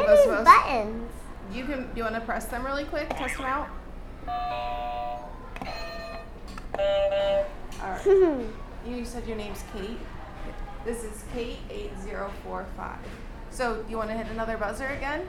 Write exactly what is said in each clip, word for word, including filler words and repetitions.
are those these most- buttons? You can. You want to press them really quick? Test them out. All right. You said your name's Kate. This is Kate eight zero four five. So you want to hit another buzzer again?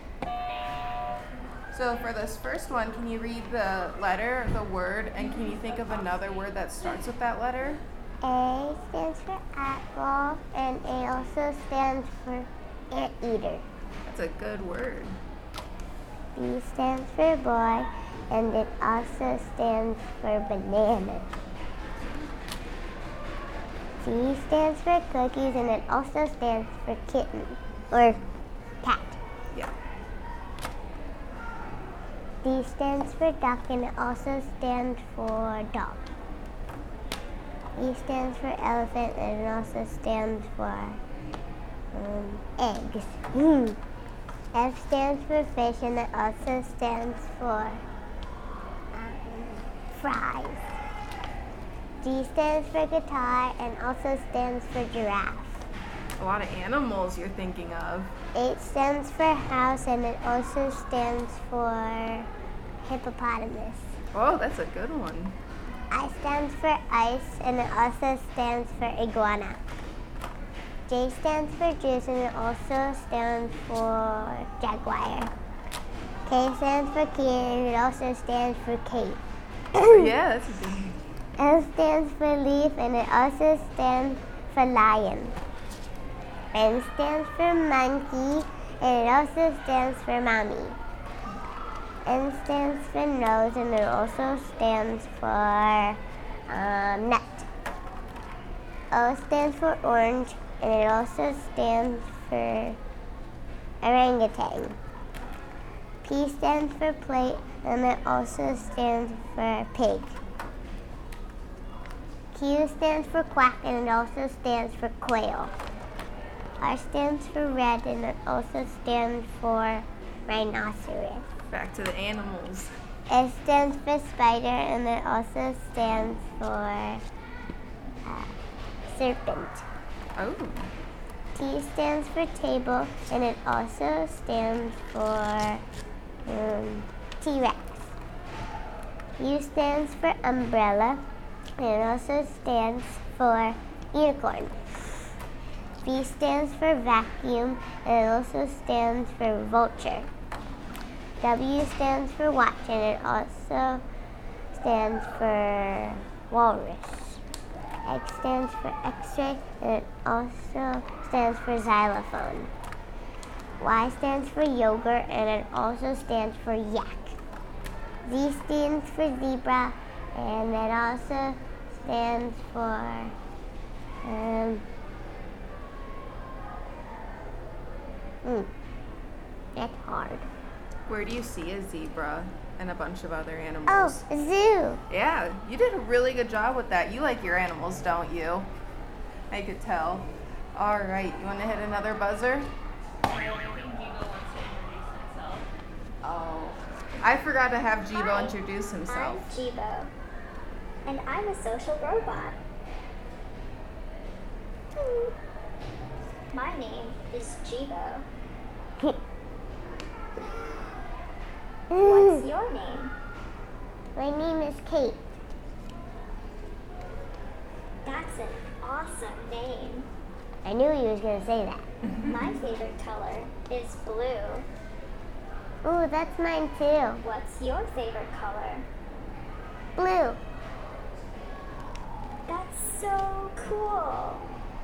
So for this first one, can you read the letter, the word, and can you think of another word that starts with that letter? A stands for apple, and A also stands for anteater. That's a good word. B stands for boy, and it also stands for banana. C stands for cookies, and it also stands for kitten, or cat. Yeah. D stands for duck, and it also stands for dog. E stands for elephant, and it also stands for um, eggs. Mm. F stands for fish, and it also stands for um, fries. G stands for guitar, and also stands for giraffe. A lot of animals you're thinking of. H stands for house, and it also stands for hippopotamus. Oh, that's a good one. I stands for ice, and it also stands for iguana. J stands for juice, and it also stands for jaguar. K stands for key, and it also stands for Kate. Yeah, that's a good one. L stands for leaf, and it also stands for lion. M stands for monkey, and it also stands for mommy. N stands for nose, and it also stands for um, nut. O stands for orange, and it also stands for orangutan. P stands for plate, and it also stands for pig. Q stands for quack, and it also stands for quail. R stands for red, and it also stands for rhinoceros. Back to the animals. S stands for spider, and it also stands for uh, serpent. Oh. T stands for table, and it also stands for um, T-Rex. U stands for umbrella, and it also stands for unicorn. V stands for vacuum, and it also stands for vulture. W stands for watch, and it also stands for walrus. X stands for X-ray, and it also stands for xylophone. Y stands for yogurt, and it also stands for yak. Z stands for zebra, and it also stands for um, mm, that's hard. Where do you see a zebra and a bunch of other Oh, animals? a zoo. Yeah, you did a really good job with that. You like your animals, don't you? I could tell. All right, you want to hit another buzzer? Oh, I forgot to have Jibo Hi, introduce I'm himself. Jibo, and I'm a social robot. My name is Jibo. What's your name? My name is Kate. That's an awesome name. I knew he was going to say that. My favorite color is blue. Ooh, that's mine too. What's your favorite color? Blue. That's so cool.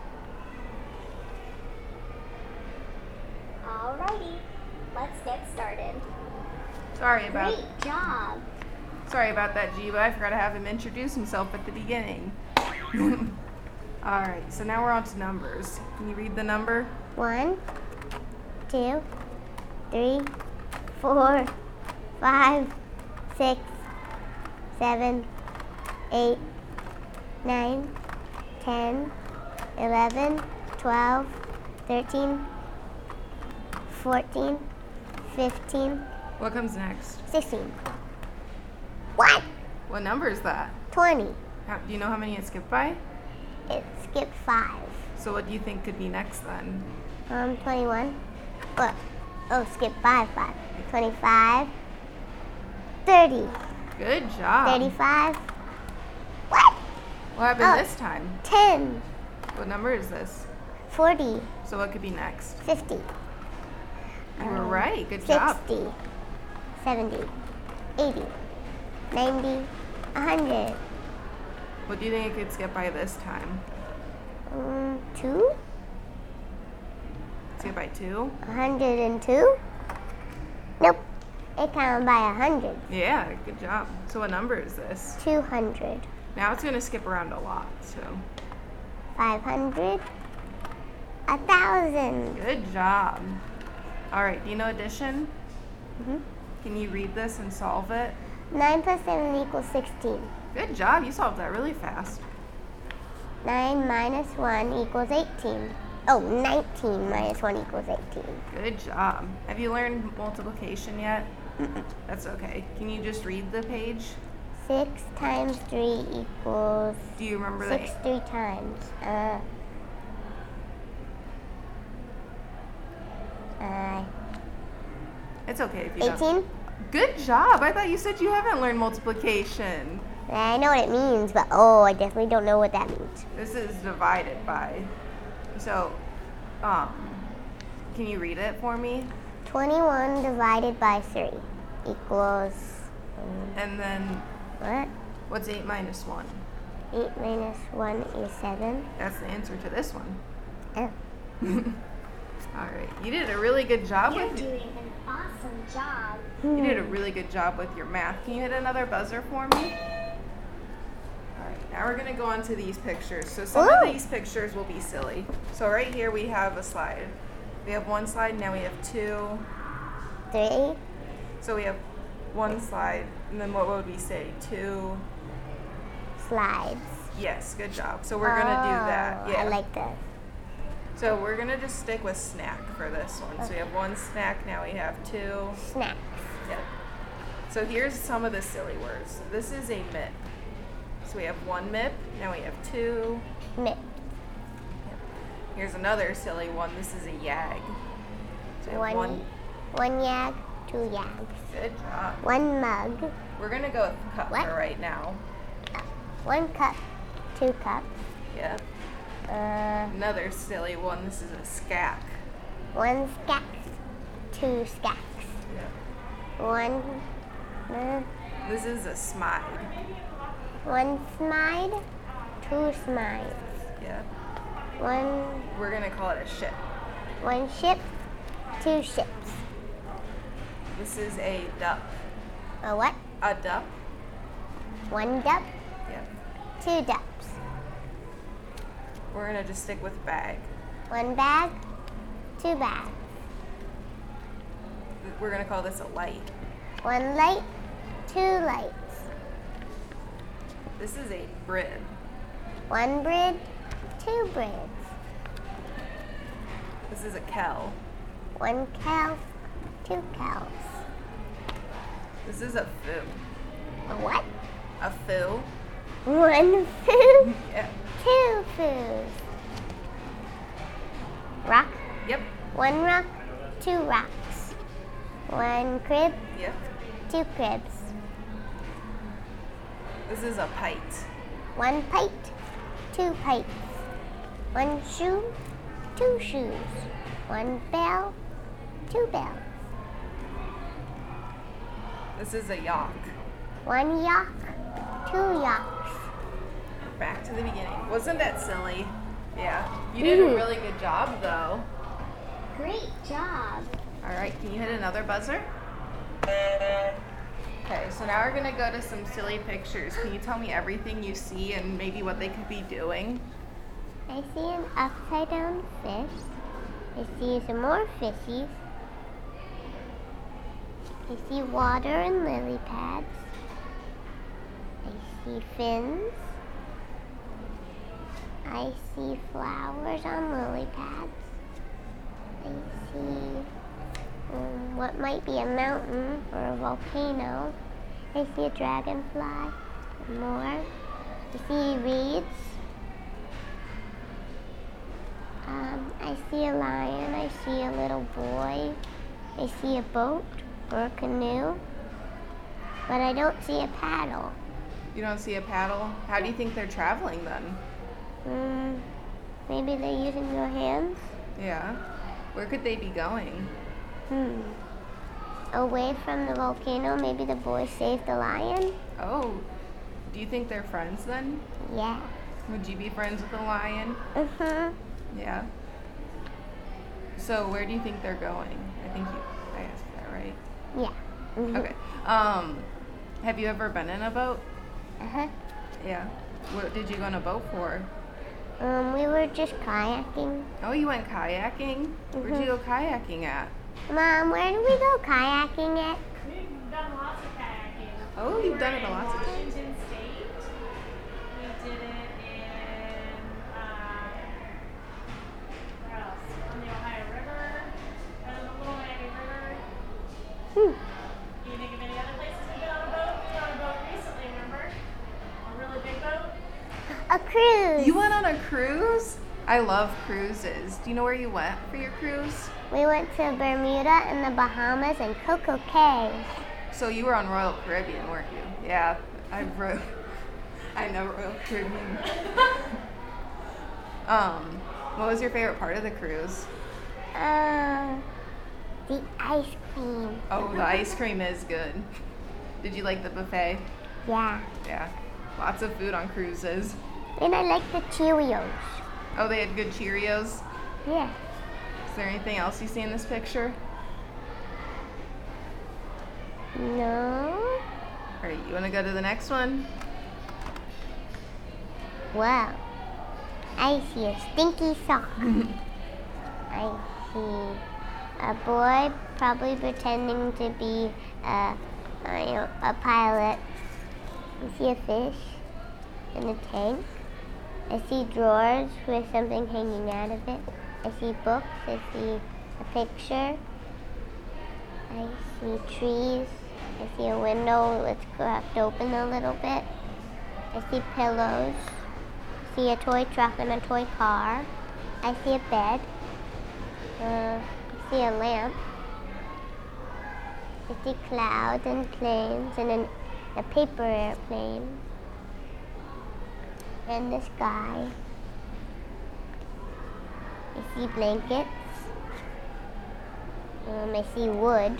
Alrighty, let's get started. Sorry about Great job. sorry about that, Jibo. I forgot to have him introduce himself at the beginning. All right, so now we're on to numbers. Can you read the number? One, two, three, four, five, six, seven, eight, nine, ten, eleven, twelve, thirteen, fourteen, fifteen, What comes next? sixteen. What? What number is that? twenty. How, do you know how many it skipped by? It skipped five. So what do you think could be next then? Um, twenty-one. Look. Oh, skip five, five. twenty-five. thirty. Good job. thirty-five. What? What happened Oh. this time? ten. What number is this? forty. So what could be next? fifty. You were Um, right. Good job. sixty. seventy. eighty. ninety. one hundred. What do you think it could skip by this time? Um, two? Skip by two? one hundred two? Nope. It counted by one hundred. Yeah, good job. So what number is this? two hundred. Now it's gonna skip around a lot, so five hundred. one thousand. good job. All right, do you know addition? Mhm. Can you read this and solve it? nine plus seven equals sixteen. Good job, you solved that really fast. nine minus one equals eighteen. Oh, nineteen minus one equals eighteen. Good job. Have you learned multiplication yet? That's okay. Can you just read the page? six times three equals Do you remember six that? three times. Uh, uh, It's okay if you don't. eighteen? Good job. I thought you said you haven't learned multiplication. I know what it means, but oh, I definitely don't know what that means. This is divided by. So, um, can you read it for me? twenty-one divided by three equals, um, And then, what? what's eight minus one? eight minus one is seven. That's the answer to this one. Oh. All right. You did a really good job You're with doing an awesome job. you did a really good job with your math. Can you hit another buzzer for me? All right. Now we're gonna go on to these pictures. So some Ooh. of these pictures will be silly. So right here we have a slide. We have one slide. Now we have two. Three, So we have one slide, and then what would we say? Two. slides. Yes, good job. So we're gonna do that. Oh, Yeah. I like this. So we're gonna just stick with snack for this one. So we have one snack. Now we have two. Snacks. Yep. So here's some of the silly words. This is a M I P. So we have one M I P. Now we have two. Mip. Here's another silly one. This is a YAG. So we have One, one. one yag, two yags. Good job. One mug. We're gonna go with cup What? for right now. One cup, two cups. Yeah. Uh, Another silly one. This is a SCAC. one skack, two skacks. Yeah. One, uh, This is a SMIDE. one smide, two smides. Yeah. One, We're gonna call it a ship. one ship, two ships. This is a duck. A what? A duck. One duck, Yeah. two ducks. We're gonna just stick with bag. One bag, two bags. We're gonna call this a light. One light, two lights. This is a brid. One brid, two brids. This is a kell. One cow, two cows. This is a foo. A what? A foo. One food, Yeah. two foods. Rock, Yep. one rock, two rocks. One crib, Yep. two cribs. This is a pite. One pite, two pites. One shoe, two shoes. One bell, two bells. This is a yock. One yock, two yocks. Back to the beginning. Wasn't that silly? Yeah. You did a Mhm. really good job though. Great job. All right, can you hit another buzzer? Okay, so now we're gonna go to some silly pictures. Can you tell me everything you see and maybe what they could be doing? I see an upside down fish. I see some more fishies. I see water and lily pads. I see fins. I see flowers on lily pads. I see um, what might be a mountain or a volcano. I see a dragonfly and more. I see reeds. Um, I see a lion. I see a little boy. I see a boat or a canoe, but I don't see a paddle. You don't see a paddle? How do you think they're traveling then? Mm, maybe they're using their hands? Yeah. Where could they be going? Hmm. Away from the volcano, maybe the boy saved the lion? Oh, do you think they're friends then? Yeah. Would you be friends with a lion? Uh-huh. Yeah. So where do you think they're going? I think you, I asked that, right? Yeah. Mhm. Okay. Um, have you ever been in a boat? Uh-huh. Yeah. What did you go on a boat for? Um, we were just kayaking. Oh, you went kayaking? Where'd you go kayaking at? Mom, where do we go kayaking at? We've done lots of kayaking. Oh, We you've were done it a in lot of times. Washington State. We did it in, um, where else? On the Ohio River, uh, the Little Miami River. Hmm. Can you think of any other places we've been on a boat? We were on a boat recently, remember? A really big boat? A cruise. You went on a cruise? I love cruises. Do you know where you went for your cruise? We went to Bermuda and the Bahamas and Coco Cay. So you were on Royal Caribbean, weren't you? Yeah, I wrote. I know Royal Caribbean. um, what was your favorite part of the cruise? Uh, the ice cream. Oh, the ice cream is good. Did you like the buffet? Yeah. Yeah, lots of food on cruises. And I like the Cheerios. Oh, they had good Cheerios. Yeah. Is there anything else you see in this picture? No. All right, you want to go to the next one? Wow. I see a stinky sock. I see a boy probably pretending to be a, I don't know, a pilot. I see a fish in a tank. I see drawers with something hanging out of it. I see books. I see a picture. I see trees. I see a window that's cracked open a little bit. I see pillows. I see a toy truck and a toy car. I see a bed. Uh, I see a lamp. I see clouds and planes and an, a paper airplane. And the sky. I see blankets. Um, I see wood.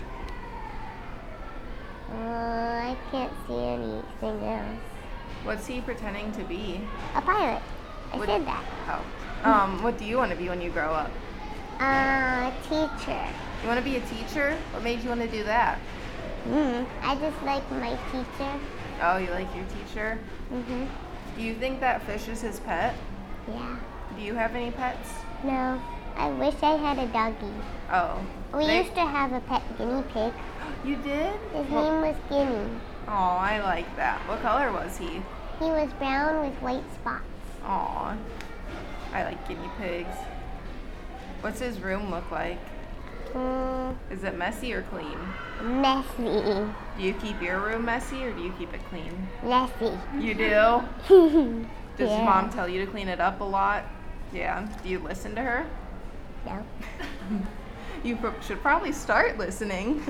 Uh, I can't see anything else. What's he pretending to be? A pilot. I What- said that. Oh. Um, what do you want to be when you grow up? Uh, teacher. You want to be a teacher? What made you want to do that? Mm, I just like my teacher. Oh, you like your teacher? Mhm. Do you think that fish is his pet? Yeah. Do you have any pets? No, I wish I had a doggy. Oh. We they- used to have a pet guinea pig. You did? His name was Guinea. Oh, I like that. What color was he? He was brown with white spots. Aw. I like guinea pigs. What's his room look like? Mm, Is it messy or clean? messy. Do you keep your room messy or do you keep it clean? Messy. You do? Does Yeah. mom tell you to clean it up a lot? Yeah. Do you listen to her? No. You pro- should probably start listening.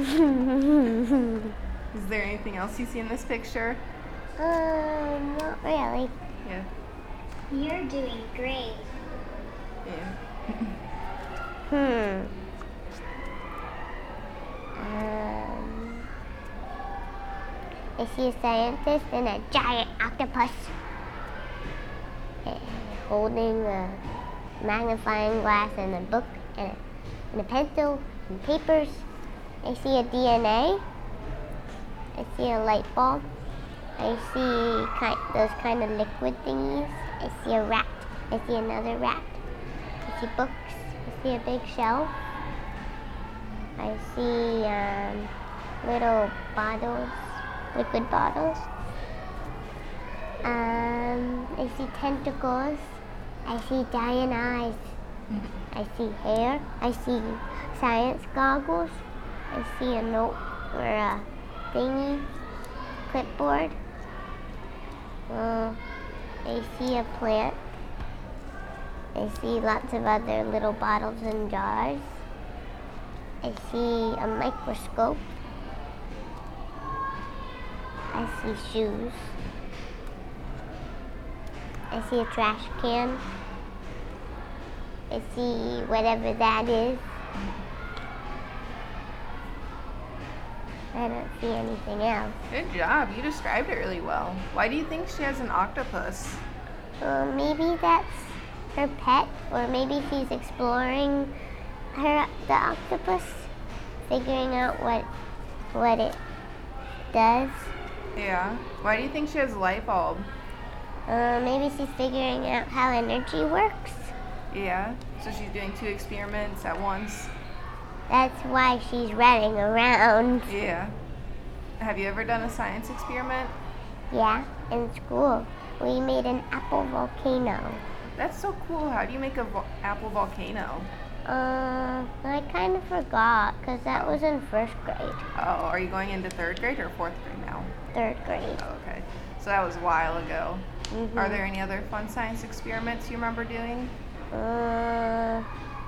Is there anything else you see in this picture? um, not really. Yeah. You're doing great. Yeah. Hmm. Um, I see a scientist and a giant octopus uh, holding a magnifying glass and a book and a, and a pencil and papers. I see a D N A. I see a light bulb. I see kind, those kind of liquid thingies. I see a rat. I see another rat. I see books. I see a big shelf. I see um, little bottles, liquid bottles. Um, I see tentacles. I see giant eyes. I see hair. I see science goggles. I see a note or a thingy, clipboard. Uh, I see a plant. I see lots of other little bottles and jars. I see a microscope. I see shoes. I see a trash can. I see whatever that is. I don't see anything else. Good job. You described it really well. Why do you think she has an octopus? Well, maybe that's her pet, or maybe she's exploring her the octopus, figuring out what what it does. Yeah. Why do you think she has a light bulb? Uh, maybe she's figuring out how energy works. Yeah. So she's doing two experiments at once. That's why she's running around. Yeah. Have you ever done a science experiment? Yeah, in school. We made an apple volcano. That's so cool. How do you make a vo- apple volcano? Uh, I kind of forgot, because that was in first grade, Oh, are you going into third grade or fourth grade now? third grade. Oh, okay. So that was a while ago. Mhm. Are there any other fun science experiments you remember doing? Uh,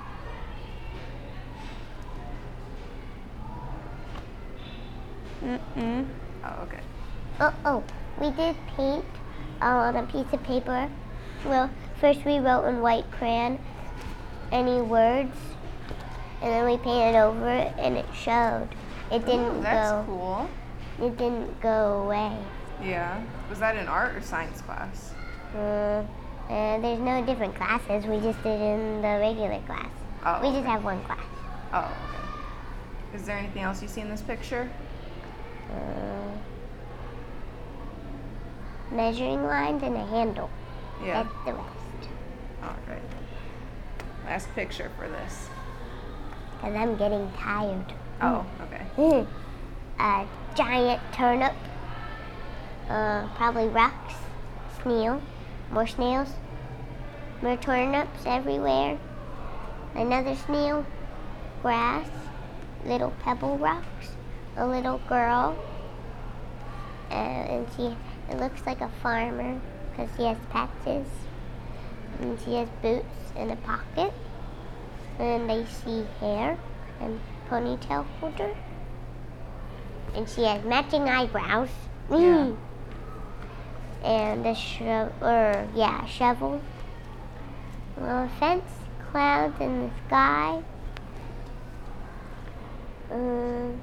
mm-mm. Oh, okay. Oh, oh, we did paint on a piece of paper. Well, first we wrote in white crayon any words, and then we painted over it, and it showed. It didn't Ooh, that's go. cool. It didn't go away. Yeah. Was that in art or science class? Uh, and there's no different classes. We just did it in the regular class. Oh, we just okay. have one class. Oh, okay. Is there anything else you see in this picture? Uh, measuring lines and a handle. Yeah. That's the rest. All right. Last picture for this. Because I'm getting tired. Oh, okay. A giant turnip. Uh, probably rocks. Snail. More snails. More turnips everywhere. Another snail. Grass. Little pebble rocks. A little girl. Uh, and she it looks like a farmer because she has patches. And she has boots in a pocket. And I see hair and ponytail holder. And she has matching eyebrows. Yeah. Mm. And a shovel, or yeah, a shovel. A fence, clouds in the sky. Um,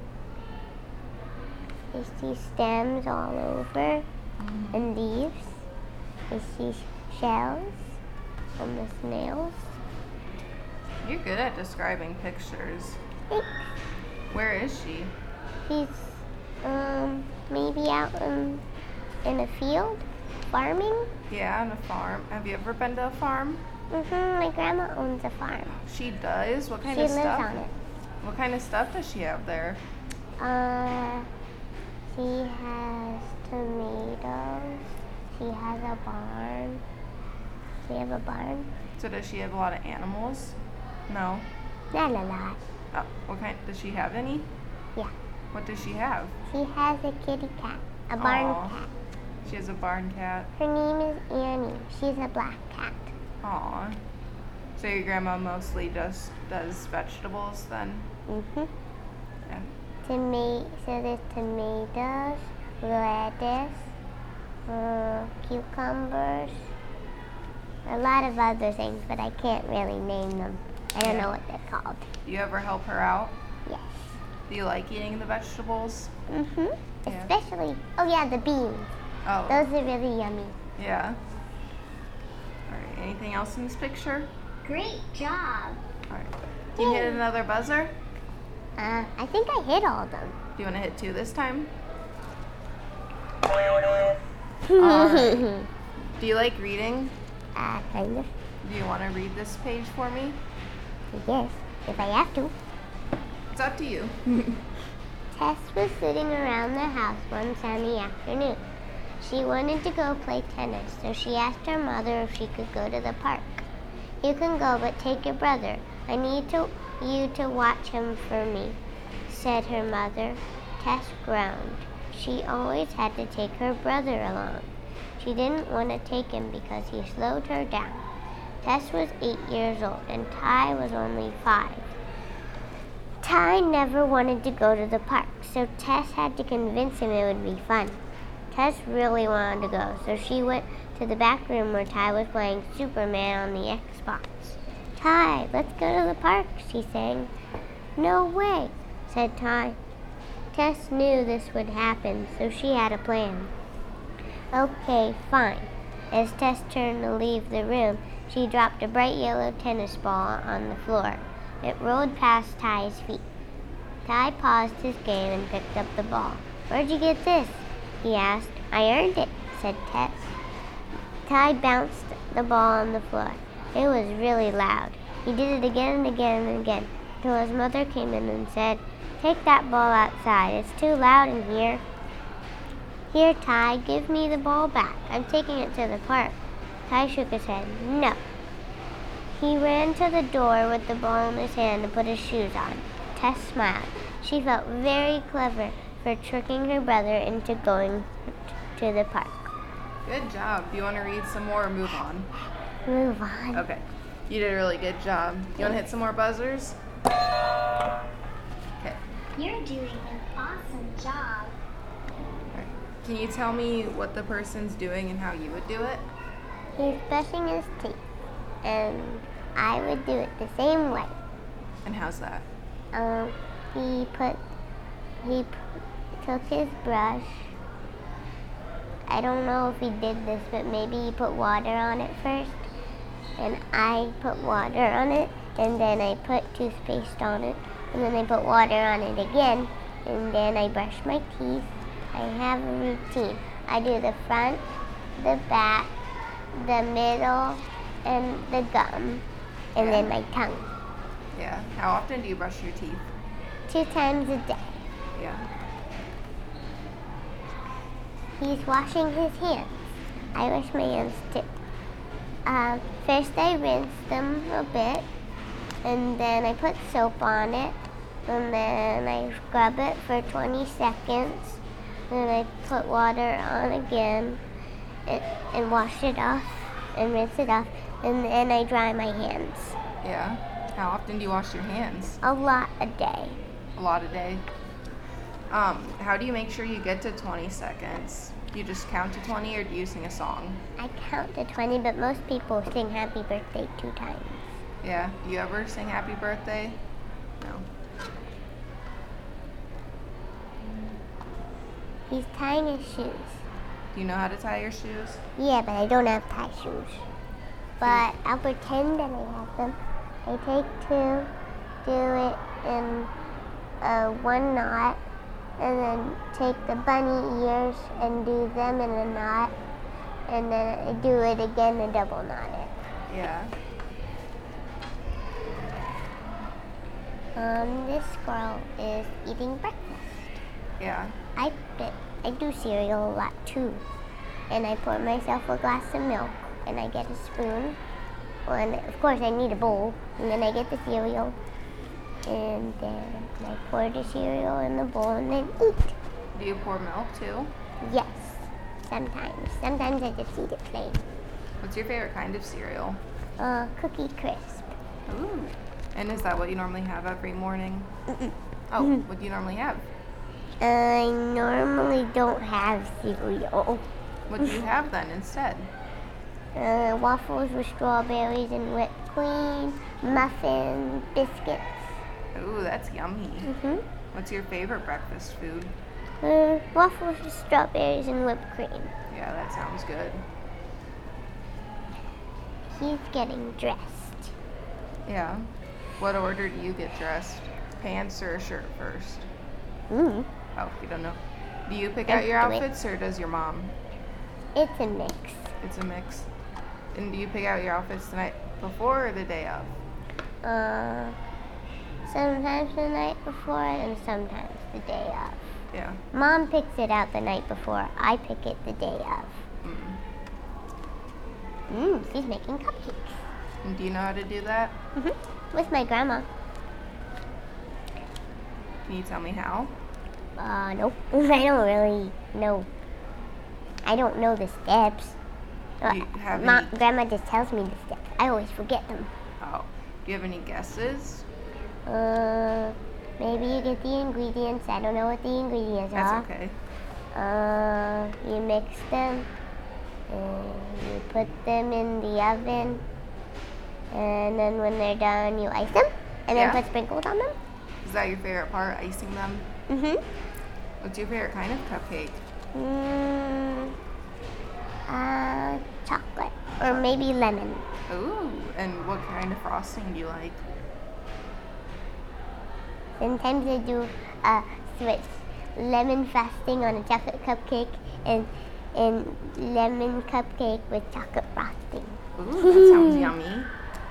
I see stems all over, Mhm. and leaves. I see shells from the snails. You're good at describing pictures. Thanks. Where is she? He's um maybe out in in a field farming. Yeah, on a farm. Have you ever been to a farm? Mhm. My grandma owns a farm. She does? What kind She of lives stuff? on it. What kind of stuff does she have there? Uh, she has tomatoes. She has a barn. She have a barn. So does she have a lot of animals? No. Not a lot. Oh, what kind? Does she have any? Yeah. What does she have? She has a kitty cat, a barn Aw. cat. She has a barn cat. Her name is Annie. She's a black cat. Aw. So your grandma mostly just does vegetables then? Mhm. Yeah. Toma- so there's tomatoes, lettuce, uh, cucumbers, a lot of other things, but I can't really name them. I don't Yeah. know what they're called. Do you ever help her out? Yes. Do you like eating the vegetables? Mhm. Yeah. Especially, oh yeah, the beans. Oh. Those are really yummy. Yeah. All right. Anything else in this picture? Great job. All right. Do you hit another buzzer? Uh, I think I hit all of them. Do you want to hit two this time? uh, Do you like reading? kind of. Do you want to read this page for me? Yes, if I have to. It's up to you. Tess was sitting around the house one sunny afternoon. She wanted to go play tennis, so she asked her mother if she could go to the park. You can go, but take your brother. I need to, you to watch him for me, said her mother. Tess groaned. She always had to take her brother along. She didn't want to take him because he slowed her down. Tess was eight years old, and Ty was only five. Ty never wanted to go to the park, so Tess had to convince him it would be fun. Tess really wanted to go, so she went to the back room where Ty was playing Superman on the Xbox. Ty, let's go to the park, she sang. No way, said Ty. Tess knew this would happen, so she had a plan. Okay, fine. As Tess turned to leave the room, she dropped a bright yellow tennis ball on the floor. It rolled past Ty's feet. Ty paused his game and picked up the ball. Where'd you get this? He asked. I earned it, said Tess. Ty bounced the ball on the floor. It was really loud. He did it again and again and again, until his mother came in and said, Take that ball outside. It's too loud in here. Here, Ty, give me the ball back. I'm taking it to the park. Ty shook his head. No. He ran to the door with the ball in his hand and put his shoes on. Tess smiled. She felt very clever for tricking her brother into going to the park. Good job. Do you want to read some more or move on? Move on. Okay. You did a really good job. You want to hit some more buzzers? Okay. You're doing an awesome job. Alright. Can you tell me what the person's doing and how you would do it? He's brushing his teeth, and I would do it the same way. And how's that? Um, he put, he p- took his brush. I don't know if he did this, but maybe he put water on it first. And I put water on it, and then I put toothpaste on it, and then I put water on it again, and then I brush my teeth. I have a routine. I do the front, the back, the middle, and the gum, and Yeah. then my tongue. Yeah. How often do you brush your teeth? Two times a day. Yeah. He's washing his hands. I wash my hands too. Uh, first I rinse them a bit, and then I put soap on it, and then I scrub it for twenty seconds, then I put water on again, and, and wash it off, and rinse it off, and then I dry my hands. Yeah. How often do you wash your hands? A lot a day. A lot a day. Um, how do you make sure you get to twenty seconds? Do you just count to twenty or do you sing a song? I count to twenty, but most people sing happy birthday two times. Yeah. Do you ever sing happy birthday? No. He's tying his shoes. Do you know how to tie your shoes? Yeah, but I don't have tie shoes. But I'll pretend that I have them. I take two, do it in uh, one knot, and then take the bunny ears and do them in a knot, and then I do it again and double knot it. Yeah. Um, this squirrel is eating breakfast. Yeah. I bit, I do cereal a lot too, and I pour myself a glass of milk, and I get a spoon. Well, and of course I need a bowl, and then I get the cereal, and then I pour the cereal in the bowl and then eat. Do you pour milk too? Yes, sometimes. Sometimes I just eat it plain. What's your favorite kind of cereal? Uh, Cookie Crisp. Ooh. And is that what you normally have every morning? Mm-mm. Oh, what do you normally have? I normally don't have cereal. What do you have then instead? Uh, waffles with strawberries and whipped cream, muffins, biscuits. Ooh, that's yummy. Mm-hmm. What's your favorite breakfast food? Uh, waffles with strawberries and whipped cream. Yeah, that sounds good. He's getting dressed. Yeah. What order do you get dressed? Pants or a shirt first? Mm. Oh, you don't know. Do you pick I out your do it. outfits or does your mom? It's a mix. It's a mix. And do you pick out your outfits the night before or the day of? Uh, sometimes the night before and sometimes the day of. Yeah. Mom picks it out the night before. I pick it the day of. Mm. Mmm, she's making cupcakes. And do you know how to do that? Mm-hmm. With my grandma. Can you tell me how? Uh, nope. I don't really know. I don't know the steps. Do you have Ma- any- Grandma just tells me the steps. I always forget them. Oh. Do you have any guesses? Uh, maybe you get the ingredients. I don't know what the ingredients That's are. okay. Uh, you mix them, and you put them in the oven, and then when they're done, you ice them, and Yeah. then put sprinkles on them. Is that your favorite part, icing them? Mm-hmm. What's your favorite kind of cupcake? Mm, uh, chocolate, or maybe lemon. Ooh, and what kind of frosting do you like? Sometimes I do uh, switch lemon frosting on a chocolate cupcake and and lemon cupcake with chocolate frosting. Ooh, that sounds yummy.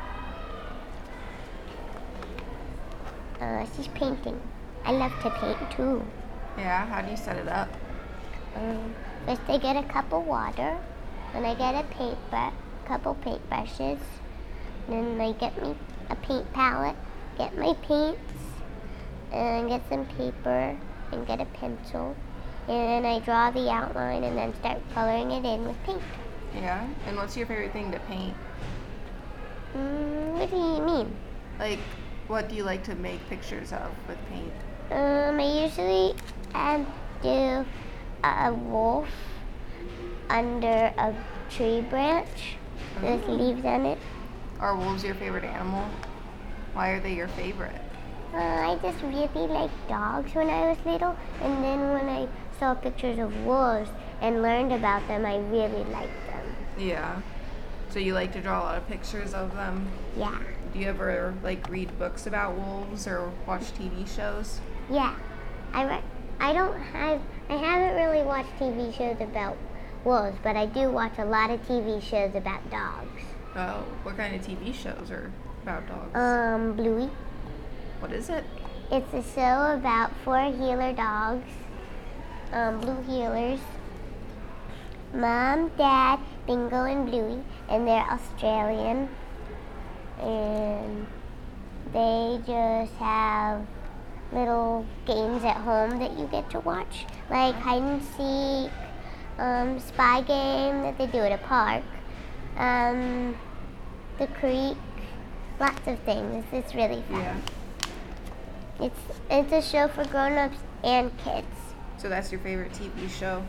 Uh, she's painting. I love to paint too. Yeah, how do you set it up? Um, first I get a cup of water, then I get a paint brush, couple paint brushes, then I get me a paint palette, get my paints, and get some paper, and get a pencil, and then I draw the outline and then start coloring it in with paint. Yeah, and what's your favorite thing to paint? Mm, what do you mean? Like, what do you like to make pictures of with paint? Um, I usually um, do a wolf under a tree branch with Ooh. leaves on it. Are wolves your favorite animal? Why are they your favorite? Uh, I just really liked dogs when I was little, and then when I saw pictures of wolves and learned about them, I really liked them. Yeah. So you like to draw a lot of pictures of them? Yeah, Do you ever like read books about wolves or watch T V shows? yeah. I re- I don't have I haven't really watched T V shows about wolves, but I do watch a lot of T V shows about dogs. Oh, what kind of T V shows are about dogs? Um, Bluey. What is it? It's a show about four healer dogs, um, blue healers. Mom, Dad, Bingo, and Bluey, and they're Australian. And they just have little games at home that you get to watch, like hide and seek, um, spy game that they do at a park, um, the creek, lots of things. It's really fun. Yeah. It's it's a show for grown-ups and kids. So that's your favorite T V show?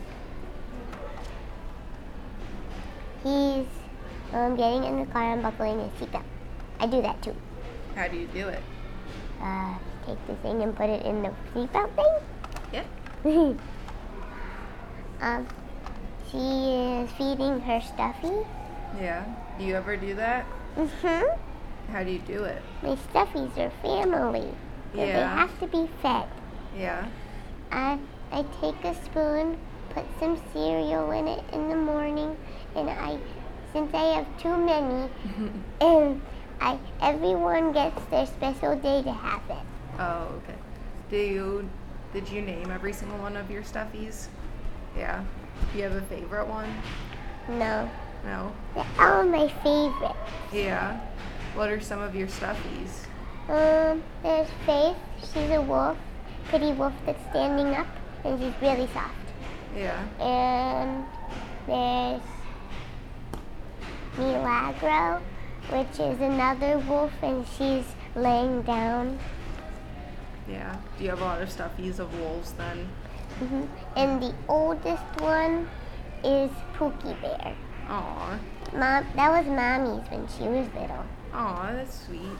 He's um, getting in the car and buckling his seatbelt. I do that too. How do you do it? Uh, take the thing and put it in the seatbelt thing. Yeah. um, she is feeding her stuffy. Yeah. Do you ever do that? Mhm. How do you do it? My stuffies are family. So they Yeah. have to be fed. Yeah. I I take a spoon, put some cereal in it in the morning, and I, since I have too many, and I everyone gets their special day to have it. Oh, okay. Do you did you name every single one of your stuffies? Yeah. Do you have a favorite one? No, No. they're all my favorite. Yeah. What are some of your stuffies? Um, there's Faith. She's a wolf, pretty wolf that's standing up, and she's really soft. Yeah. And there's Milagro, which is another wolf, and she's laying down. Yeah. Do you have a lot of stuffies of wolves then? hmm And the oldest one is Pookie Bear. Aw. Mom, that was Mommy's when she was little. Aw, that's sweet.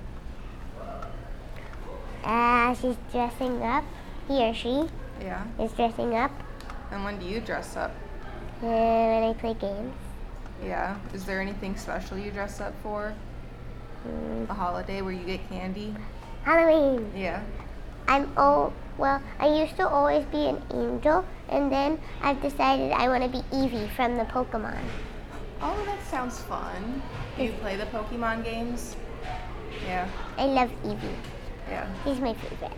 Ah, she's dressing up. He or she Yeah. is dressing up, And when do you dress up? and when I play games. Yeah. Is there anything special you dress up for? Mm, A holiday where you get candy? Halloween. Yeah. I'm oh well. I used to always be an angel, and then I've decided I want to be Eevee from the Pokemon. Oh, that sounds fun. Do you play the Pokemon games? Yeah. I love Eevee. Yeah. He's my favorite.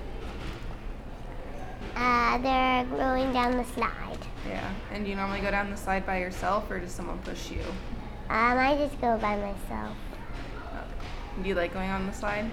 Uh, they're going down the slide. Yeah. And do you normally go down the slide by yourself or does someone push you? Um, I just go by myself. Do you like going on the slide?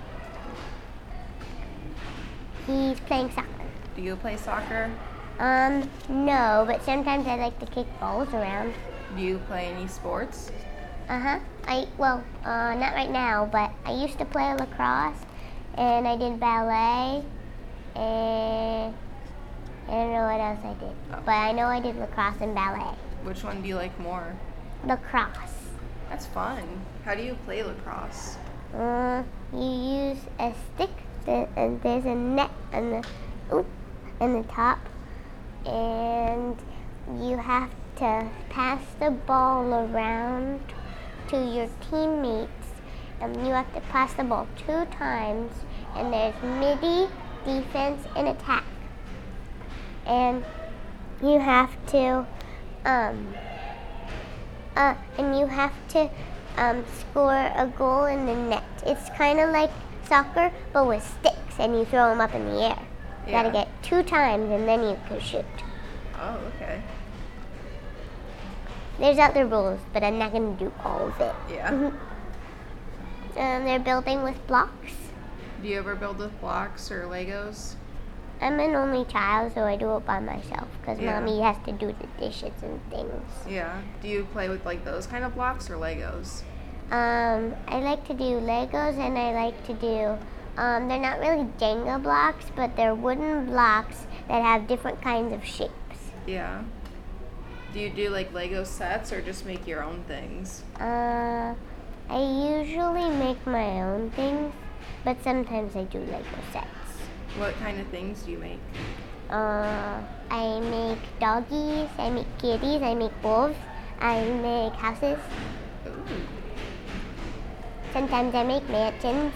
He's playing soccer. Do you play soccer? Um, no, but sometimes I like to kick balls around. Do you play any sports? Uh huh. I well, uh, not right now, but I used to play lacrosse, and I did ballet, and I don't know what else I did. Oh. But I know I did lacrosse and ballet. Which one do you like more? Lacrosse. That's fun. How do you play lacrosse? Uh, you use a stick, th- and there's a net on the, oop, on the top, and you have to pass the ball around to your teammates, and you have to pass the ball two times, and there's midi, defense, and attack. And you have to, um, uh, and you have to um, score a goal in the net. It's kind of like soccer, but with sticks, and you throw them up in the air. You Yeah. gotta get two times, and then you can shoot. Oh, okay. There's other rules, but I'm not gonna do all of it. Yeah. um, they're building with blocks. Do you ever build with blocks or Legos? I'm an only child, so I do it by myself because Yeah. mommy has to do the dishes and things. Yeah. Do you play with like those kind of blocks or Legos? Um, I like to do Legos, and I like to do, um, they're not really Jenga blocks, but they're wooden blocks that have different kinds of shapes. Yeah. Do you do like Lego sets or just make your own things? Uh, I usually make my own things, but sometimes I do Lego sets. What kind of things do you make? Uh, I make doggies, I make kitties, I make wolves, I make houses. Ooh. Sometimes I make mansions.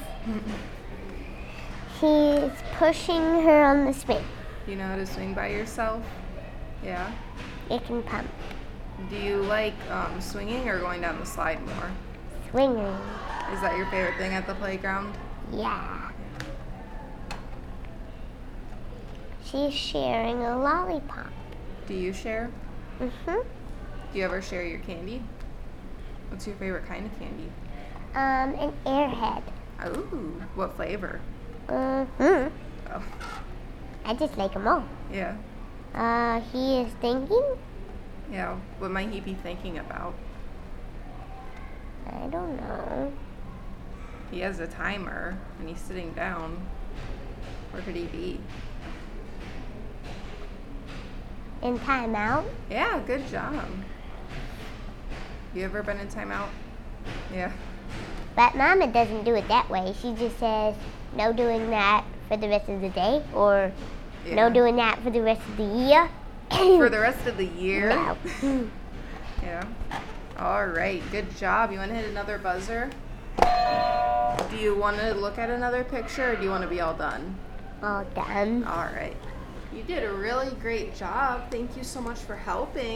He's pushing her on the swing. Do you know how to swing by yourself? Yeah. It can pump. Do you like um, swinging or going down the slide more? Swinging. Is that your favorite thing at the playground? Yeah. She's sharing a lollipop. Do you share? Mm-hmm. Do you ever share your candy? What's your favorite kind of candy? Um, an airhead. Ooh, what flavor? Mm-hmm. Oh, I just like them all. yeah. Uh, he is thinking? Yeah, what might he be thinking about? I don't know. He has a timer and he's sitting down. Where could he be? In timeout? Yeah, good job. You ever been in timeout? Yeah. But Mama doesn't do it that way. She just says, no doing that for the rest of the day, or Yeah. no doing that for the rest of the year. For the rest of the year? No. Yeah. All right, good job. You want to hit another buzzer? Do you want to look at another picture or do you want to be all done? All done. All right. You did a really great job. Thank you so much for helping.